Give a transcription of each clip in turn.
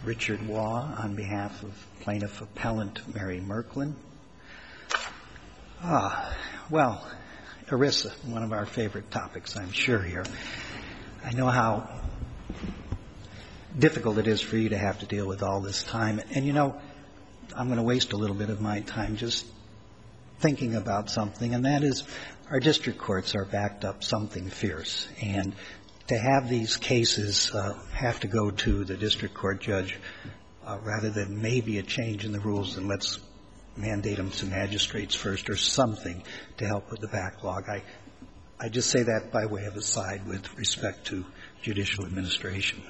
Richard Waugh on behalf of Plaintiff Appellant Mary Merklin. Well, ERISA, one of our favorite topics, I'm sure, here. I know how difficult it is for you to have to deal with all this time. And, you know, I'm going to waste a little bit of my time just thinking about something, and that is our district courts are backed up something fierce. And to have these cases have to go to the district court judge rather than maybe a change in the rules and let's mandate them to magistrates first or something to help with the backlog. I just say that by way of aside with respect to judicial administration.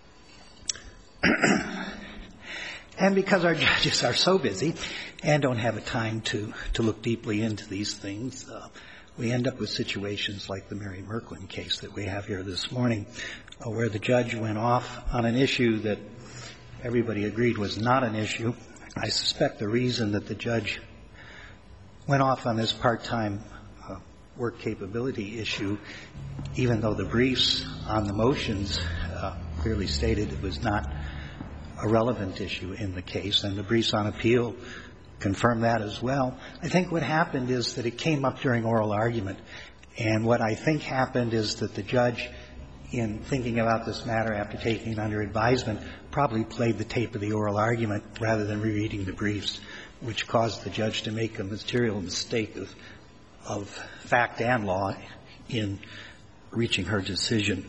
And because our judges are so busy and don't have a time to look deeply into these things, we end up with situations like the Mary Merklin case that we have here this morning, where the judge went off on an issue that everybody agreed was not an issue. I suspect the reason that the judge went off on this part-time work capability issue, even though the briefs on the motions clearly stated it was not a relevant issue in the case, and the briefs on appeal confirm that as well. I think what happened is that it came up during oral argument, and what I think happened is that the judge, in thinking about this matter after taking it under advisement, probably played the tape of the oral argument rather than rereading the briefs, which caused the judge to make a material mistake of fact and law in reaching her decision.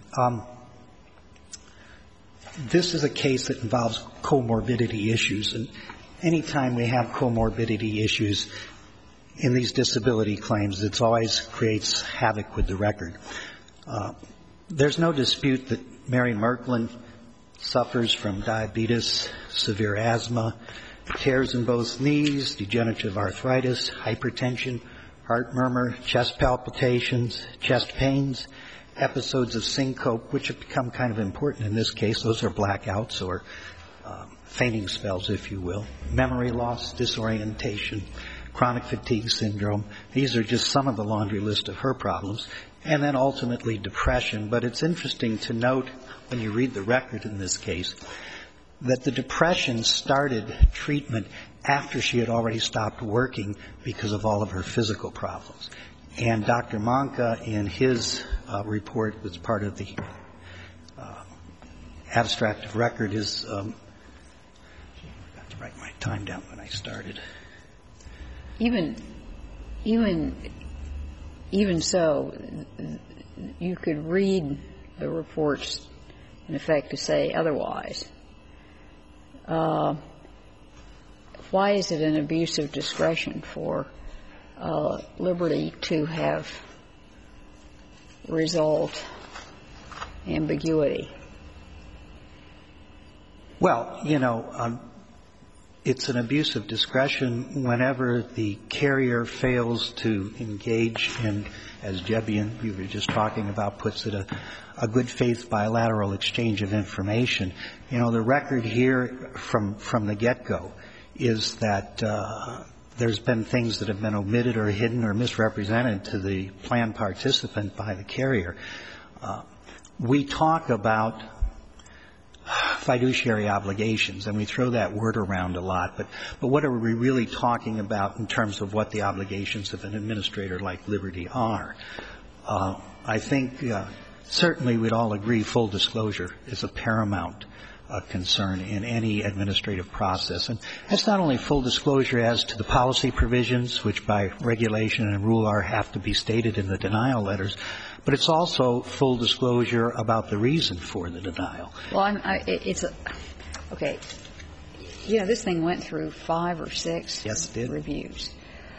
This is a case that involves comorbidity issues, and any time we have comorbidity issues in these disability claims, it always creates havoc with the record. There's no dispute that Mary Merklin suffers from diabetes, severe asthma, tears in both knees, degenerative arthritis, hypertension, heart murmur, chest palpitations, chest pains, episodes of syncope, which have become kind of important in this case. Those are blackouts or fainting spells, if you will, memory loss, disorientation, chronic fatigue syndrome. These are just some of the laundry list of her problems. And then ultimately depression. But it's interesting to note when you read the record in this case that the depression started treatment after she had already stopped working because of all of her physical problems. And Dr. Manka, in his report, was part of the abstract of record, is I forgot to write my time down when I started. Even so, you could read the reports, in effect, to say otherwise. Why is it an abuse of discretion for Liberty to have resolved ambiguity? Well, you know, it's an abuse of discretion whenever the carrier fails to engage in, as Jebian, you were just talking about, puts it, a good faith bilateral exchange of information. You know, the record here from the get-go is that there's been things that have been omitted or hidden or misrepresented to the plan participant by the carrier. We talk about fiduciary obligations, and we throw that word around a lot, but what are we really talking about in terms of what the obligations of an administrator like Liberty are? I think certainly we'd all agree full disclosure is a paramount concern in any administrative process. And that's not only full disclosure as to the policy provisions, which by regulation and rule have to be stated in the denial letters, but it's also full disclosure about the reason for the denial. Well, okay. You know, this thing went through 5 or 6 reviews.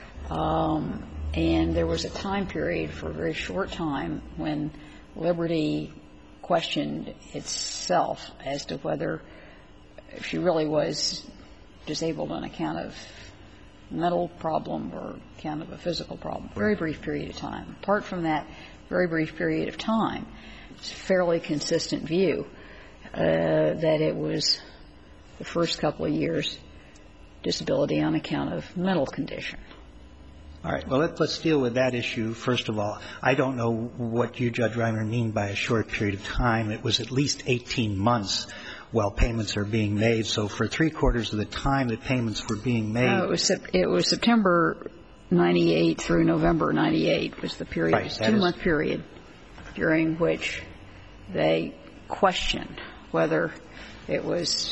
And there was a time period for a very short time when Liberty questioned itself as to whether she really was disabled on account of mental problem or account of a physical problem. Very brief period of time. Apart from that very brief period of time, it's a fairly consistent view that it was the first couple of years disability on account of mental condition. All right. Well, let's deal with that issue. First of all, I don't know what you, Judge Reimer, mean by a short period of time. It was at least 18 months well, payments are being made. So for 3/4 of the time that payments were being made. No, it was September 98 through November 98 was the period. Right. It was a 2-month period during which they questioned whether it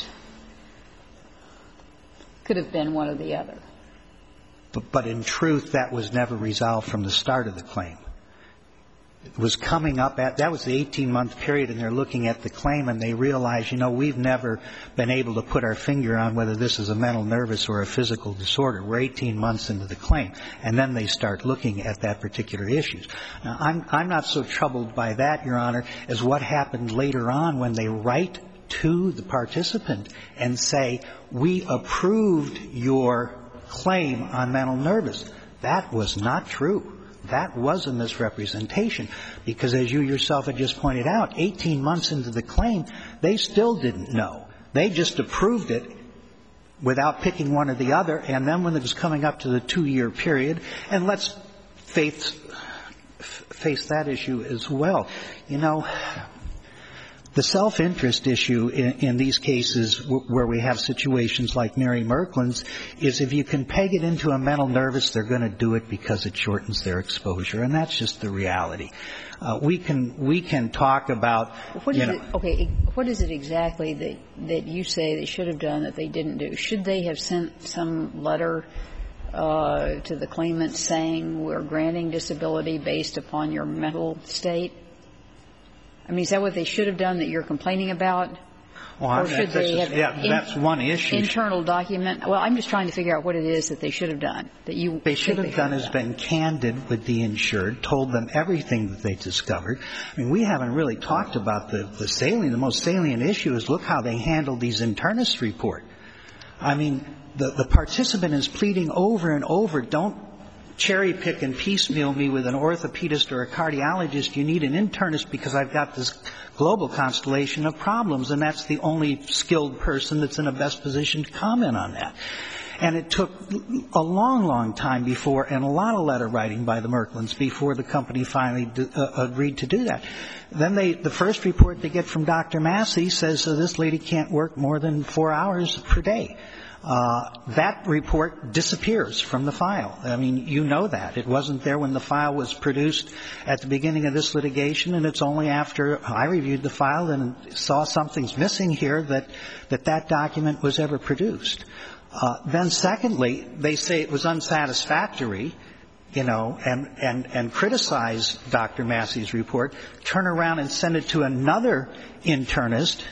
could have been one or the other. But in truth, that was never resolved from the start of the claim. It was coming up that was the 18-month period, and they're looking at the claim and they realize, we've never been able to put our finger on whether this is a mental, nervous, or a physical disorder. We're 18 months into the claim, and then they start looking at that particular issue. Now, I'm not so troubled by that, Your Honor, as what happened later on when they write to the participant and say, we approved your claim on mental nervous. That was not true. That was a misrepresentation because, as you yourself had just pointed out, 18 months into the claim, they still didn't know. They just approved it without picking one or the other, and then when it was coming up to the 2-year period, and let's face that issue as well. The self-interest issue in these cases where we have situations like Mary Merklin's is if you can peg it into a mental nervous, they're going to do it because it shortens their exposure, and that's just the reality. We can talk about, what is it exactly that you say they should have done that they didn't do? Should they have sent some letter to the claimant saying we're granting disability based upon your mental state? I mean, is that what they should have done that you're complaining about? Or should they have that's one issue. Internal document? Well, I'm just trying to figure out what it is that they should have done. They should have done is been candid with the insured, told them everything that they discovered. I mean, we haven't really talked about the most salient issue is look how they handled these internist report. I mean, the participant is pleading over and over, don't cherry pick and piecemeal me with an orthopedist or a cardiologist. You need an internist because I've got this global constellation of problems, and that's the only skilled person that's in the best position to comment on that. And it took a long, long time before, and a lot of letter writing by the Merklins before the company finally agreed to do that. Then the first report they get from Dr. Massey says this lady can't work more than 4 hours per day. That report disappears from the file. I mean, you know that. It wasn't there when the file was produced at the beginning of this litigation, and it's only after I reviewed the file and saw something's missing here that document was ever produced. Then secondly, they say it was unsatisfactory, and criticize Dr. Massey's report, turn around and send it to another internist.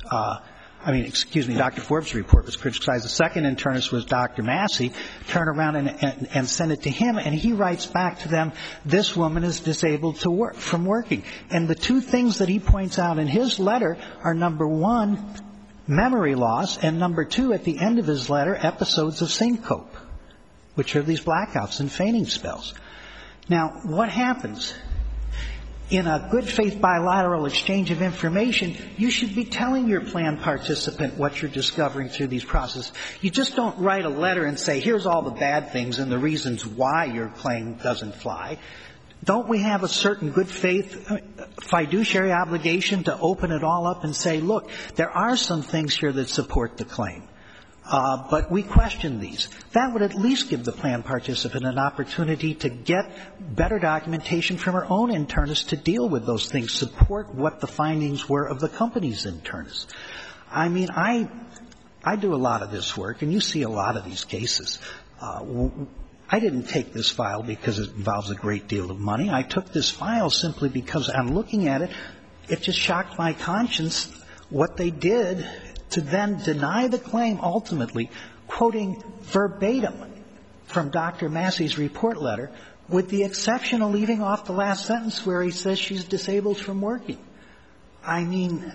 Dr. Forbes' report was criticized. The second internist was Dr. Massey. Turn around and send it to him, and he writes back to them, this woman is disabled from working. And the two things that he points out in his letter are, number one, memory loss, and number two, at the end of his letter, episodes of syncope, which are these blackouts and fainting spells. Now, what happens? In a good faith bilateral exchange of information, you should be telling your plan participant what you're discovering through these processes. You just don't write a letter and say, here's all the bad things and the reasons why your claim doesn't fly. Don't we have a certain good faith fiduciary obligation to open it all up and say, look, there are some things here that support the claim, but we question these. That would at least give the plan participant an opportunity to get better documentation from her own internist to deal with those things, support what the findings were of the company's internist. I mean, I do a lot of this work, and you see a lot of these cases. I didn't take this file because it involves a great deal of money. I took this file simply because I'm looking at it. It just shocked my conscience what they did to then deny the claim ultimately, quoting verbatim from Dr. Massey's report letter, with the exception of leaving off the last sentence where he says she's disabled from working. I mean,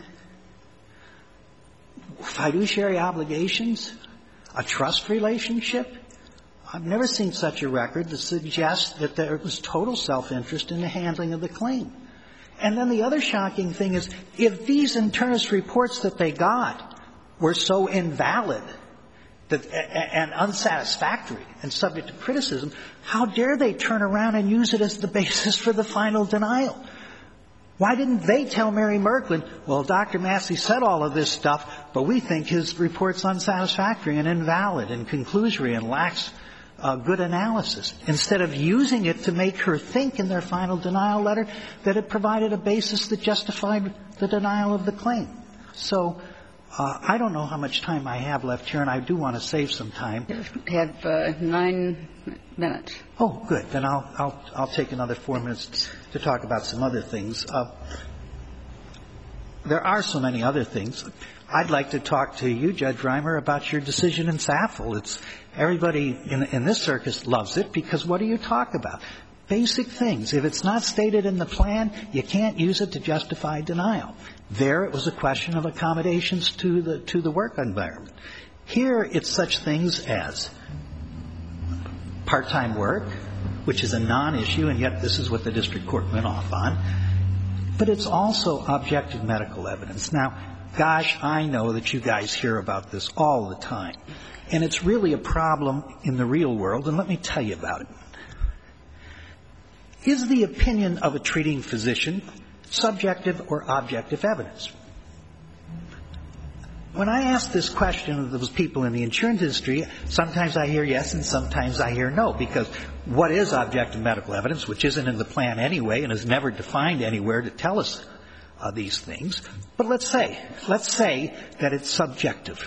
fiduciary obligations, a trust relationship. I've never seen such a record that suggests that there was total self-interest in the handling of the claim. And then the other shocking thing is, if these internist reports that they got were so invalid and unsatisfactory and subject to criticism, how dare they turn around and use it as the basis for the final denial? Why didn't they tell Mary Merklin, well, Dr. Massey said all of this stuff, but we think his report's unsatisfactory and invalid and conclusory and lacks good analysis, instead of using it to make her think in their final denial letter that it provided a basis that justified the denial of the claim. So I don't know how much time I have left here, and I do want to save some time. You have 9 minutes. Oh, good. Then I'll take another 4 minutes to talk about some other things. There are so many other things. I'd like to talk to you, Judge Reimer, about your decision in Saffold. It's everybody in this circus loves it because what do you talk about? Basic things. If it's not stated in the plan, you can't use it to justify denial. There, it was a question of accommodations to the work environment. Here, it's such things as part-time work, which is a non-issue, and yet this is what the district court went off on. But it's also objective medical evidence. Now, gosh, I know that you guys hear about this all the time. And it's really a problem in the real world, and let me tell you about it. Is the opinion of a treating physician subjective or objective evidence? When I ask this question of those people in the insurance industry, sometimes I hear yes and sometimes I hear no, because what is objective medical evidence, which isn't in the plan anyway and is never defined anywhere to tell us these things. But let's say that it's subjective.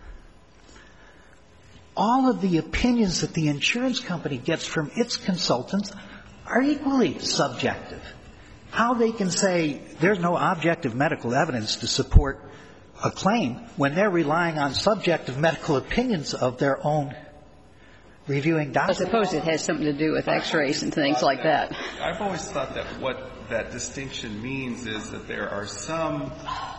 All of the opinions that the insurance company gets from its consultants are equally subjective. How they can say there's no objective medical evidence to support a claim when they're relying on subjective medical opinions of their own reviewing doctors. I suppose it has something to do with x-rays and things like that. I've always thought that what that distinction means is that there are some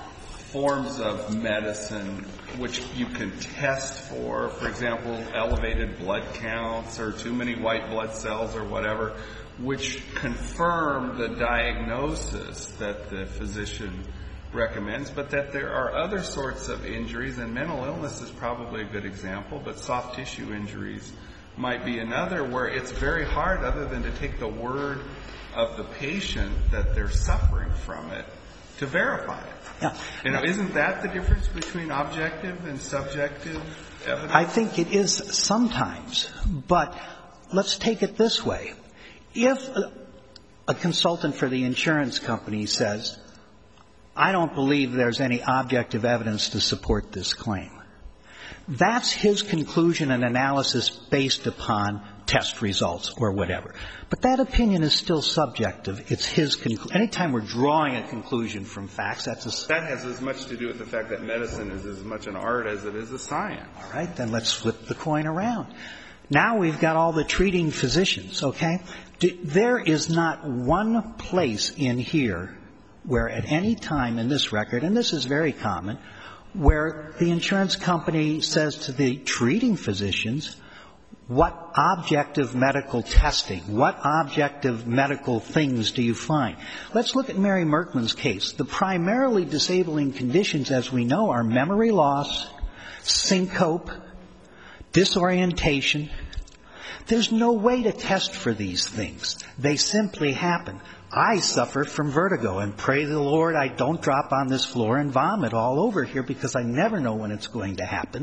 forms of medicine which you can test for example, elevated blood counts or too many white blood cells or whatever, which confirm the diagnosis that the physician recommends, but that there are other sorts of injuries, and mental illness is probably a good example, but soft tissue injuries might be another, where it's very hard, other than to take the word of the patient that they're suffering from it, to verify it. Yeah. You know, isn't that the difference between objective and subjective evidence? I think it is sometimes, but let's take it this way. If a consultant for the insurance company says, I don't believe there's any objective evidence to support this claim, that's his conclusion and analysis based upon test results or whatever. But that opinion is still subjective. It's his conclusion. Anytime we're drawing a conclusion from facts, that has as much to do with the fact that medicine is as much an art as it is a science. All right, then let's flip the coin around. Now we've got all the treating physicians, okay? There is not one place in here where at any time in this record, and this is very common, where the insurance company says to the treating physicians, what objective medical testing, what objective medical things do you find? Let's look at Mary Merkman's case. The primarily disabling conditions, as we know, are memory loss, syncope, disorientation. There's no way to test for these things. They simply happen. I suffer from vertigo, and pray the Lord I don't drop on this floor and vomit all over here because I never know when it's going to happen.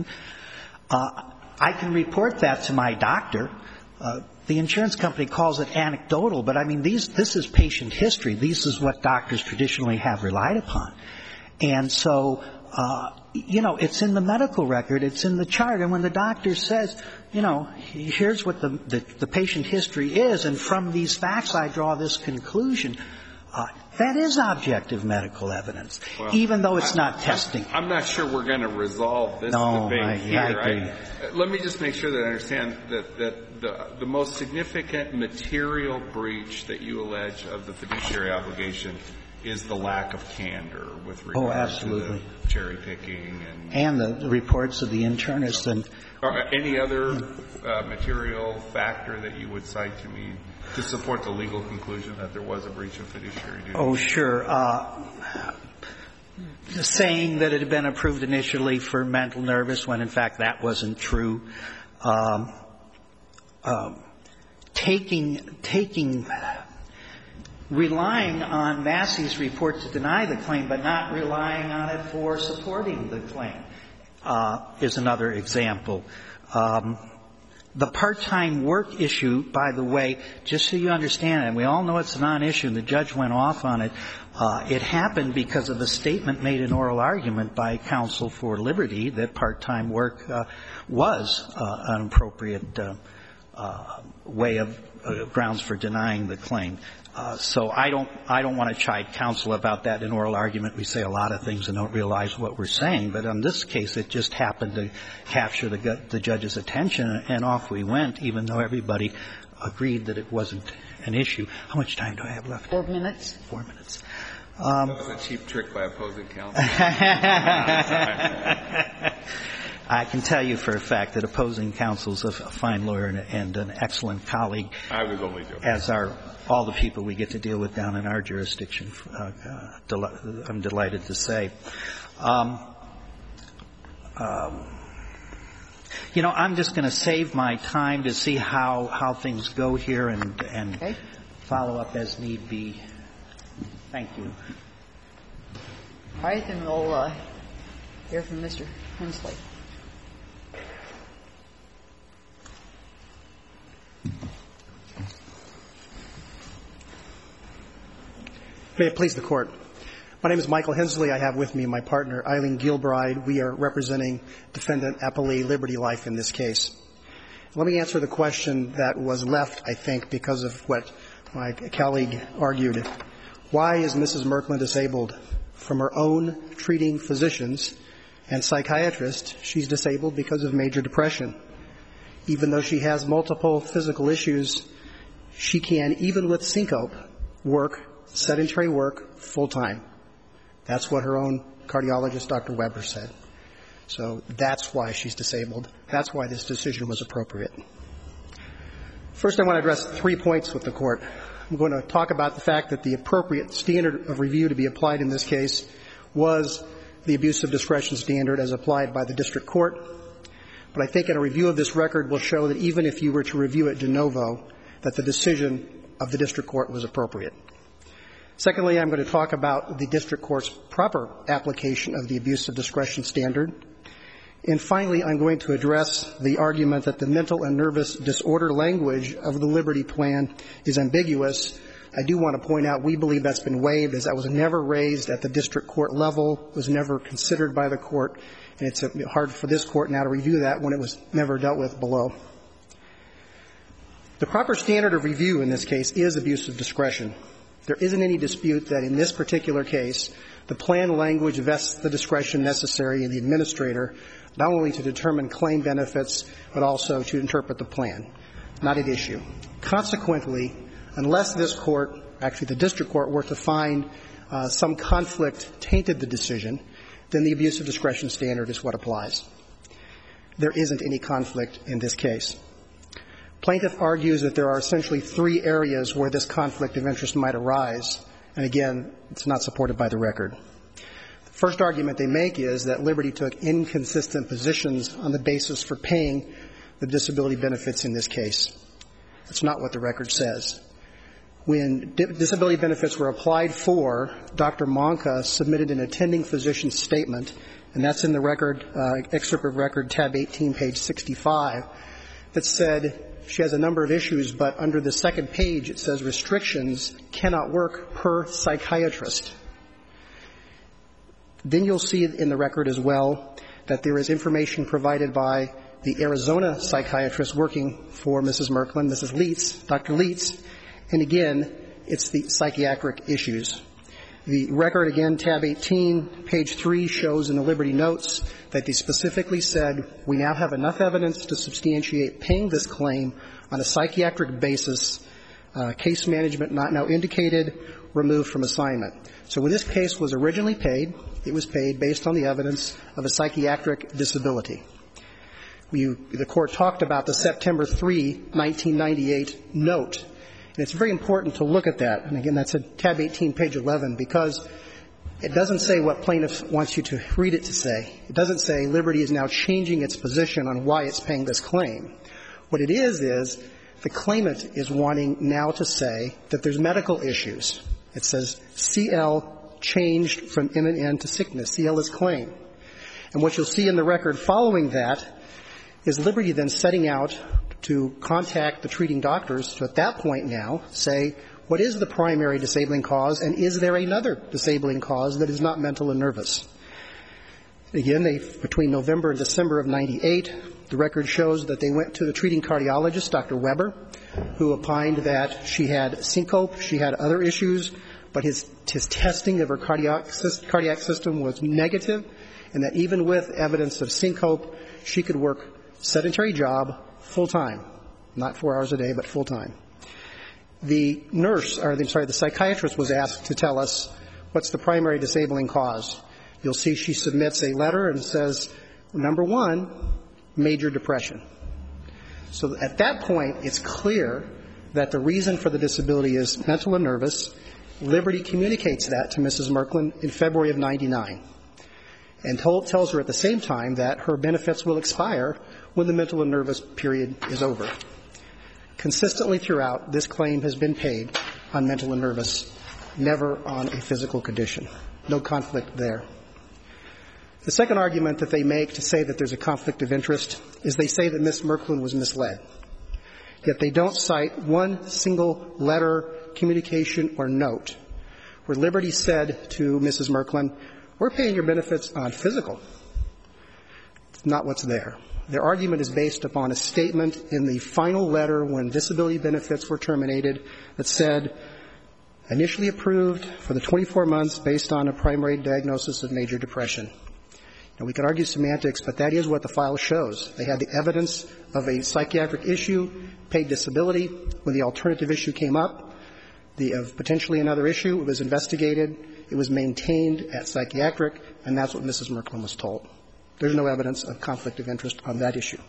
I can report that to my doctor. The insurance company calls it anecdotal, but I mean, this is patient history. This is what doctors traditionally have relied upon. And so, it's in the medical record, it's in the chart, and when the doctor says, here's what the patient history is, and from these facts I draw this conclusion, that is objective medical evidence, even though it's not testing. I'm not sure we're going to resolve this debate here. I agree. Let me just make sure that I understand that the most significant material breach that you allege of the fiduciary obligation is the lack of candor with regard to the cherry picking and the reports of the internists and any other material factor that you would cite to me to support the legal conclusion that there was a breach of fiduciary duty. Oh, sure. Saying that it had been approved initially for mental nervous when in fact that wasn't true. relying on Massey's report to deny the claim, but not relying on it for supporting the claim, is another example. The part-time work issue, by the way, just so you understand, and we all know it's a non-issue, and the judge went off on it, it happened because of a statement made in oral argument by counsel for Liberty that part-time work was an appropriate way of grounds for denying the claim. So I don't want to chide counsel about that in oral argument. We say a lot of things and don't realize what we're saying. But in this case, it just happened to capture the judge's attention, and off we went, even though everybody agreed that it wasn't an issue. How much time do I have left? 4 minutes. 4 minutes. That was a cheap trick by opposing counsel. I can tell you for a fact that opposing counsel is a fine lawyer and an excellent colleague. I was only joking. As are all the people we get to deal with down in our jurisdiction. I'm delighted to say. You know, I'm just going to save my time to see how things go here and follow up as need be. Thank you. All right, then we'll hear from Mr. Hensley. May it please the Court. My name is Michael Hensley. I have with me my partner, Eileen Gilbride. We are representing Defendant Appellee Liberty Life in this case. Let me answer the question that was left, I think, because of what my colleague argued. Why is Mrs. Merklin disabled? From her own treating physicians and psychiatrists, she's disabled because of major depression. Even though she has multiple physical issues, she can, even with syncope, work, sedentary work, full-time. That's what her own cardiologist, Dr. Weber, said. So that's why she's disabled. That's why this decision was appropriate. First, I want to address 3 points with the Court. I'm going to talk about the fact that the appropriate standard of review to be applied in this case was the abuse of discretion standard as applied by the district court. But I think in a review of this record will show that even if you were to review it de novo, that the decision of the district court was appropriate. Secondly, I'm going to talk about the district court's proper application of the abuse of discretion standard. And finally, I'm going to address the argument that the mental and nervous disorder language of the Liberty Plan is ambiguous. I do want to point out we believe that's been waived, as that was never raised at the district court level, was never considered by the court, and it's hard for this court now to review that when it was never dealt with below. The proper standard of review in this case is abuse of discretion. There isn't any dispute that in this particular case, the plan language vests the discretion necessary in the administrator not only to determine claim benefits, but also to interpret the plan. Not at issue. Consequently, unless this court, actually the district court, were to find some conflict tainted the decision, then the abuse of discretion standard is what applies. There isn't any conflict in this case. Plaintiff argues that there are essentially 3 areas where this conflict of interest might arise, and again, it's not supported by the record. The first argument they make is that Liberty took inconsistent positions on the basis for paying the disability benefits in this case. That's not what the record says. When disability benefits were applied for, Dr. Monka submitted an attending physician's statement, and that's in the record, excerpt of record, tab 18, page 65, that said she has a number of issues, but under the second page it says restrictions cannot work per psychiatrist. Then you'll see in the record as well that there is information provided by the Arizona psychiatrist working for Mrs. Merklin, Mrs. Leitz, Dr. Leitz, and again, it's the psychiatric issues. The record, again, tab 18, page 3, shows in the Liberty notes that they specifically said, we now have enough evidence to substantiate paying this claim on a psychiatric basis, case management not now indicated, removed from assignment. So when this case was originally paid, it was paid based on the evidence of a psychiatric disability. The Court talked about the September 3, 1998 note. And it's very important to look at that. And again, that's at tab 18, page 11, because it doesn't say what plaintiff wants you to read it to say. It doesn't say Liberty is now changing its position on why it's paying this claim. What it is The claimant is wanting now to say that there's medical issues. It says CL changed from MNN to sickness. CL is claim. And what you'll see in the record following that is Liberty then setting out to contact the treating doctors to, at that point now, say, what is the primary disabling cause, and is there another disabling cause that is not mental and nervous? Again, between November and December of 98, the record shows that they went to the treating cardiologist, Dr. Weber, who opined that she had syncope, she had other issues, but his testing of her cardiac system was negative, and that even with evidence of syncope, she could work sedentary job full-time, not 4 hours a day, but full-time. The the psychiatrist was asked to tell us what's the primary disabling cause. You'll see she submits a letter and says, number one, major depression. So at that point, it's clear that the reason for the disability is mental and nervous. Liberty communicates that to Mrs. Merklin in February of 99 and tells her at the same time that her benefits will expire when the mental and nervous period is over. Consistently throughout, this claim has been paid on mental and nervous, never on a physical condition. No conflict there. The second argument that they make to say that there's a conflict of interest is they say that Ms. Merklin was misled. Yet they don't cite one single letter, communication, or note where Liberty said to Mrs. Merklin, we're paying your benefits on physical. It's not what's there. Their argument is based upon a statement in the final letter when disability benefits were terminated that said, initially approved for the 24 months based on a primary diagnosis of major depression. Now, we can argue semantics, but that is what the file shows. They had the evidence of a psychiatric issue, paid disability. When the alternative issue came up, of potentially another issue, it was investigated. It was maintained at psychiatric, and that's what Mrs. Merklin was told. There's no evidence of conflict of interest on that issue.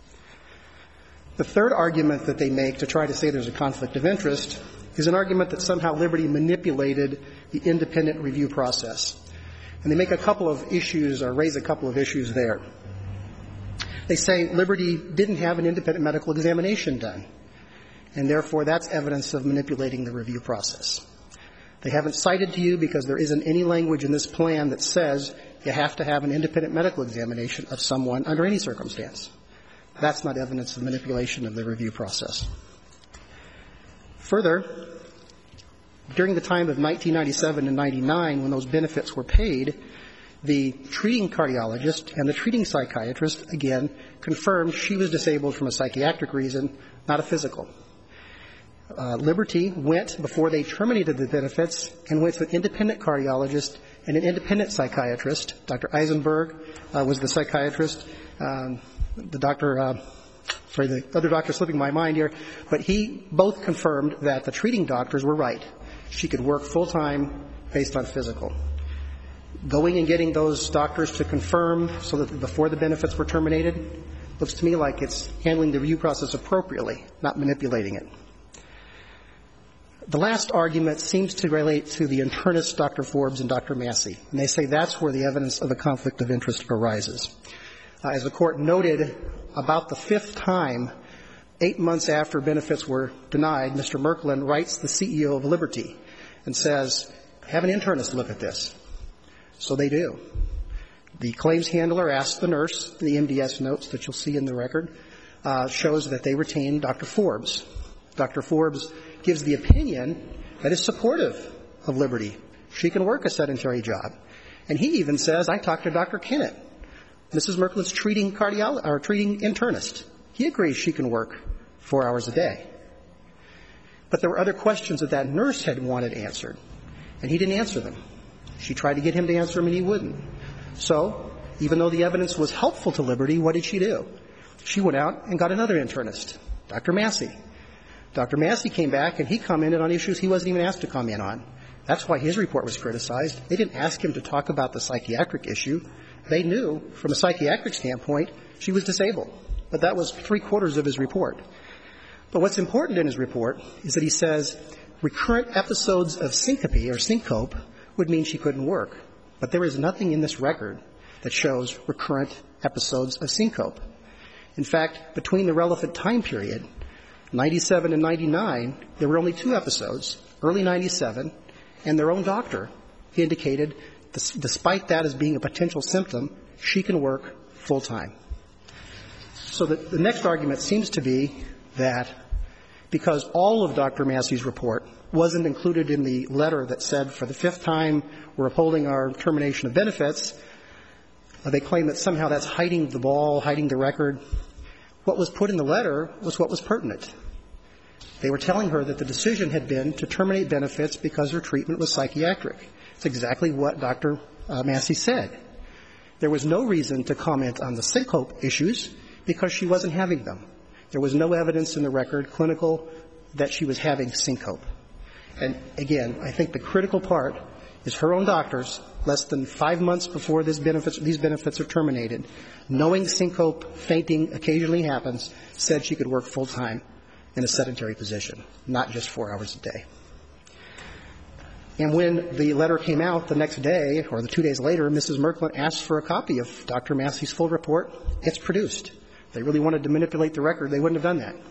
The third argument that they make to try to say there's a conflict of interest is an argument that somehow Liberty manipulated the independent review process. And they make a couple of issues or raise a couple of issues there. They say Liberty didn't have an independent medical examination done, and therefore that's evidence of manipulating the review process. They haven't cited to you because there isn't any language in this plan that says you have to have an independent medical examination of someone under any circumstance. That's not evidence of manipulation of the review process. Further, during the time of 1997 and 99, when those benefits were paid, the treating cardiologist and the treating psychiatrist, again, confirmed she was disabled from a psychiatric reason, not a physical. Liberty went, before they terminated the benefits, and went to an independent cardiologist and an independent psychiatrist. Dr. Eisenberg was the psychiatrist. The other doctor slipping my mind here, but he both confirmed that the treating doctors were right. She could work full-time based on physical. Going and getting those doctors to confirm so that before the benefits were terminated looks to me like it's handling the review process appropriately, not manipulating it. The last argument seems to relate to the internists, Dr. Forbes and Dr. Massey, and they say that's where the evidence of a conflict of interest arises. As the Court noted, about the fifth time, 8 months after benefits were denied, Mr. Merklin writes the CEO of Liberty and says, have an internist look at this. So they do. The claims handler asks the nurse, the MDS notes that you'll see in the record, shows that they retained Dr. Forbes. Dr. Forbes gives the opinion that is supportive of Liberty. She can work a sedentary job. And he even says, I talked to Dr. Kennett, Mrs. Merklin's treating internist. He agrees she can work 4 hours a day. But there were other questions that nurse had wanted answered, and he didn't answer them. She tried to get him to answer them, and he wouldn't. So, even though the evidence was helpful to Liberty, what did she do? She went out and got another internist, Dr. Massey. Dr. Massey came back, and he commented on issues he wasn't even asked to comment on. That's why his report was criticized. They didn't ask him to talk about the psychiatric issue. They knew, from a psychiatric standpoint, she was disabled. But that was 3/4 of his report. But what's important in his report is that he says recurrent episodes of syncope would mean she couldn't work. But there is nothing in this record that shows recurrent episodes of syncope. In fact, between the relevant time period 97 and 99, there were only 2 episodes, early 97, and their own doctor indicated, despite that as being a potential symptom, she can work full-time. So the next argument seems to be that because all of Dr. Massey's report wasn't included in the letter that said for the 5th time we're upholding our termination of benefits, they claim that somehow that's hiding the ball, hiding the record. What was put in the letter was what was pertinent. They were telling her that the decision had been to terminate benefits because her treatment was psychiatric. It's exactly what Dr. Massey said. There was no reason to comment on the syncope issues because she wasn't having them. There was no evidence in the record, clinical, that she was having syncope. And again, I think the critical part is her own doctors, less than 5 months before these benefits are terminated, knowing syncope, fainting occasionally happens, said she could work full-time in a sedentary position, not just 4 hours a day. And when the letter came out the next day, or the 2 days later, Mrs. Merklin asked for a copy of Dr. Massey's full report. It's produced. If they really wanted to manipulate the record, they wouldn't have done that.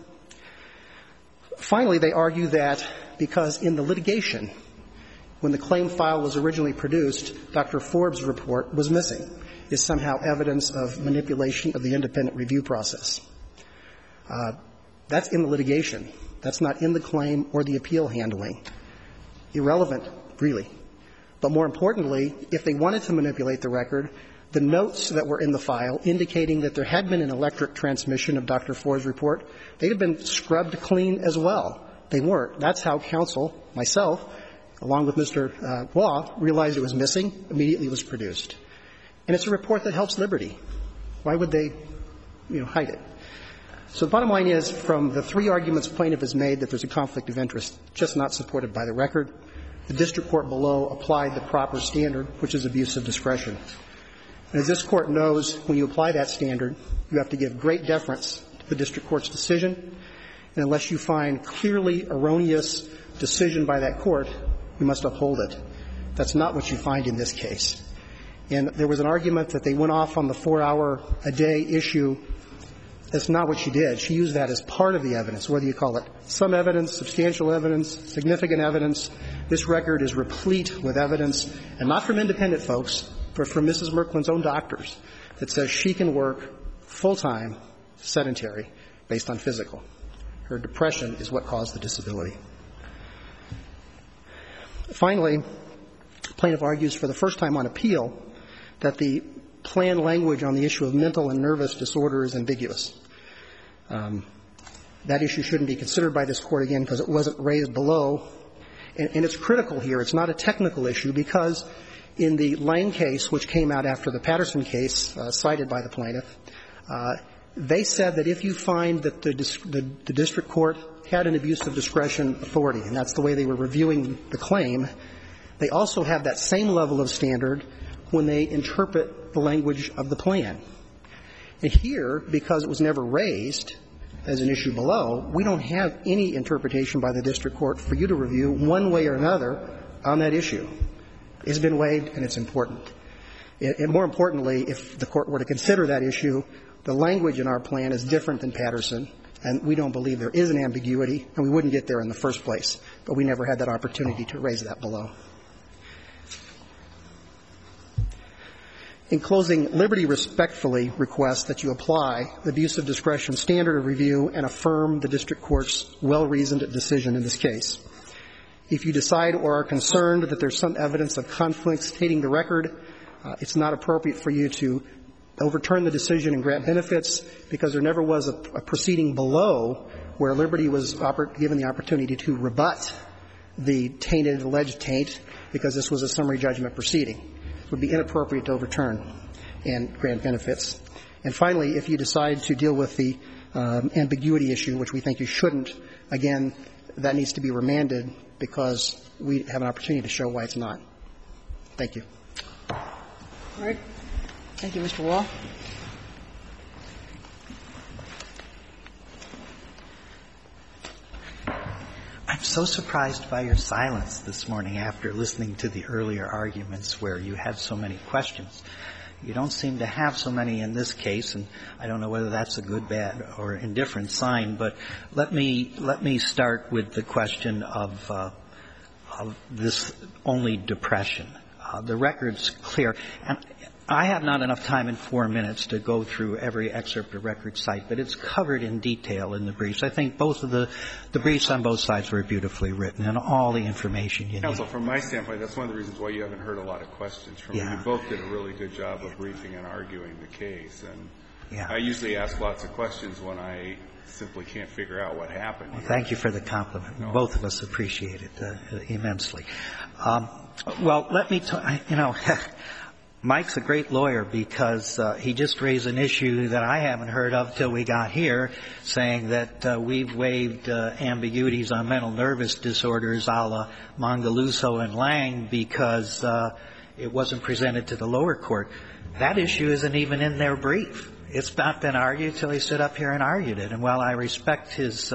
Finally, they argue that because in the litigation, when the claim file was originally produced, Dr. Forbes' report was missing, is somehow evidence of manipulation of the independent review process. That's in the litigation. That's not in the claim or the appeal handling. Irrelevant, really. But more importantly, if they wanted to manipulate the record, the notes that were in the file indicating that there had been an electric transmission of Dr. Forbes' report, they'd have been scrubbed clean as well. They weren't. That's how counsel, myself, along with Mr. Waugh, realized it was missing, immediately was produced. And it's a report that helps Liberty. Why would they, hide it? So the bottom line is, from the 3 arguments plaintiff has made that there's a conflict of interest, just not supported by the record, the district court below applied the proper standard, which is abuse of discretion. And as this Court knows, when you apply that standard, you have to give great deference to the district court's decision, and unless you find clearly erroneous decision by that court, you must uphold it. That's not what you find in this case. And there was an argument that they went off on the 4-hour-a-day issue. That's not what she did. She used that as part of the evidence, whether you call it some evidence, substantial evidence, significant evidence. This record is replete with evidence, and not from independent folks, but from Mrs. Merklin's own doctors, that says she can work full-time, sedentary, based on physical. Her depression is what caused the disability. Finally, plaintiff argues for the first time on appeal that the plan language on the issue of mental and nervous disorder is ambiguous. That issue shouldn't be considered by this Court again because it wasn't raised below. And it's critical here. It's not a technical issue because in the Lane case, which came out after the Patterson case cited by the plaintiff, they said that if you find that the district court had an abuse of discretion authority, and that's the way they were reviewing the claim, they also have that same level of standard when they interpret the language of the plan. And here, because it was never raised as an issue below, we don't have any interpretation by the district court for you to review one way or another on that issue. It's been waived, and it's important. And more importantly, if the Court were to consider that issue, the language in our plan is different than Patterson, and we don't believe there is an ambiguity, and we wouldn't get there in the first place. But we never had that opportunity to raise that below. In closing, Liberty respectfully requests that you apply the abuse of discretion standard of review and affirm the district court's well-reasoned decision in this case. If you decide or are concerned that there's some evidence of conflict stating the record, it's not appropriate for you to overturn the decision and grant benefits because there never was a proceeding below where Liberty was given the opportunity to rebut the tainted, alleged taint, because this was a summary judgment proceeding. It would be inappropriate to overturn and grant benefits. And finally, if you decide to deal with the ambiguity issue, which we think you shouldn't, again, that needs to be remanded because we have an opportunity to show why it's not. Thank you. All right. Thank you, Mr. Wall. I'm so surprised by your silence this morning after listening to the earlier arguments where you had so many questions. You don't seem to have so many in this case, and I don't know whether that's a good, bad, or indifferent sign. But let me start with the question of this only depression. The record's clear. And I have not enough time in 4 minutes to go through every excerpt of record cite, but it's covered in detail in the briefs. I think both of the briefs on both sides were beautifully written and all the information you need. Counsel, from my standpoint, that's one of the reasons why you haven't heard a lot of questions from me. You both did a really good job of briefing and arguing the case. And I usually ask lots of questions when I simply can't figure out what happened. Well, thank you for the compliment. No. Both of us appreciate it immensely. Well, let me Mike's a great lawyer because he just raised an issue that I haven't heard of till we got here, saying that we've waived ambiguities on mental nervous disorders a la Mangaluso and Lang because it wasn't presented to the lower court. That issue isn't even in their brief. It's not been argued till he stood up here and argued it. And while I respect his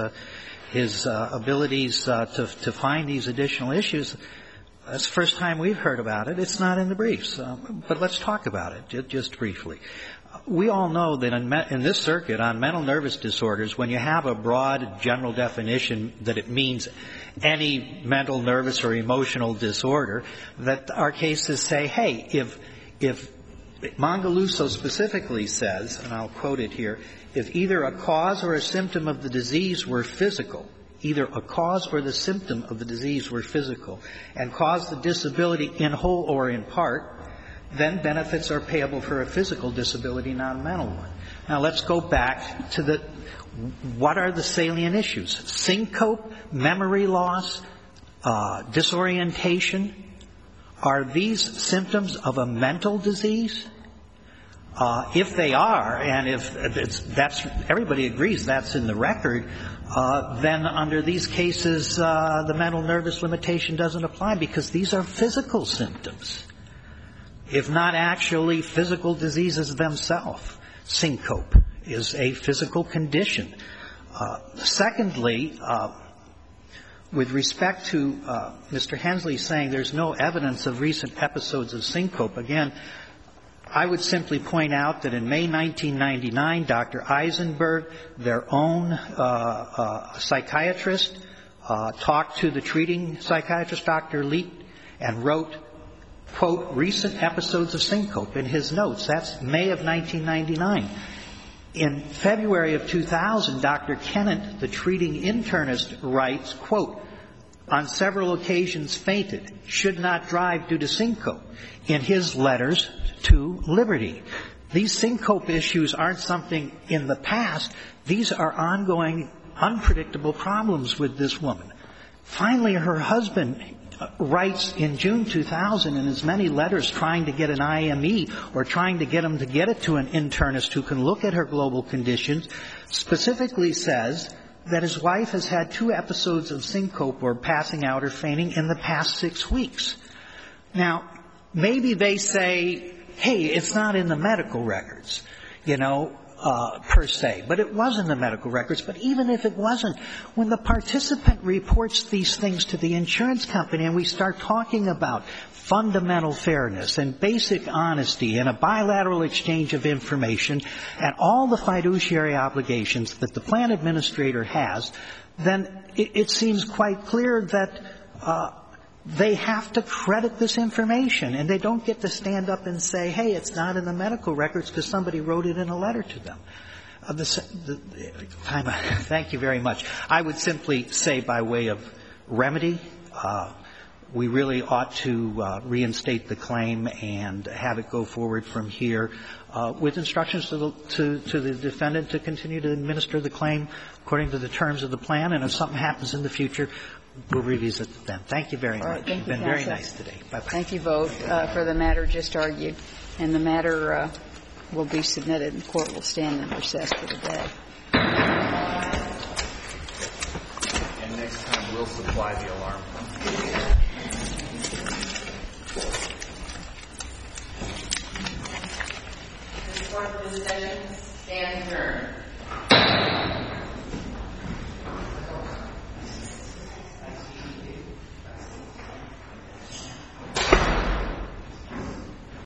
abilities to find these additional issues, that's the first time we've heard about it. It's not in the briefs. But let's talk about it just briefly. We all know that in this circuit on mental nervous disorders, when you have a broad general definition that it means any mental nervous or emotional disorder, that our cases say, hey, if Mangaluso specifically says, and I'll quote it here, if either a cause or a symptom of the disease were physical, either a cause or the symptom of the disease were physical, and caused the disability in whole or in part, then benefits are payable for a physical disability, not a mental one. Now let's go back to what are the salient issues? Syncope, memory loss, disorientation. Are these symptoms of a mental disease? If they are, and if that's everybody agrees that's in the record, then under these cases the mental nervous limitation doesn't apply because these are physical symptoms, if not actually physical diseases themselves. Syncope is a physical condition. Secondly, with respect to Mr. Hensley saying there's no evidence of recent episodes of syncope, again, I would simply point out that in May 1999, Dr. Eisenberg, their own psychiatrist, talked to the treating psychiatrist, Dr. Leet, and wrote, quote, recent episodes of syncope in his notes. That's May of 1999. In February of 2000, Dr. Kennett, the treating internist, writes, quote, on several occasions fainted, should not drive due to syncope, in his letters to Liberty. These syncope issues aren't something in the past. These are ongoing, unpredictable problems with this woman. Finally, her husband writes in June 2000 in as many letters trying to get an IME or trying to get him to get it to an internist who can look at her global conditions, specifically says that his wife has had 2 episodes of syncope or passing out or fainting in the past 6 weeks. Now, maybe they say, hey, it's not in the medical records, per se. But it was in the medical records. But even if it wasn't, when the participant reports these things to the insurance company and we start talking about fundamental fairness and basic honesty and a bilateral exchange of information and all the fiduciary obligations that the plan administrator has, then it seems quite clear that they have to credit this information, and they don't get to stand up and say, hey, it's not in the medical records because somebody wrote it in a letter to them. Thank you very much. I would simply say by way of remedy, we really ought to reinstate the claim and have it go forward from here with instructions to the defendant to continue to administer the claim according to the terms of the plan, and if something happens in the future, we'll revisit it then. Thank you very much. You've been very nice today. Bye-bye. Thank you both for the matter just argued. And the matter will be submitted and the court will stand in recess for the day. And next time we'll supply the alarm. This court for this session stands adjourned.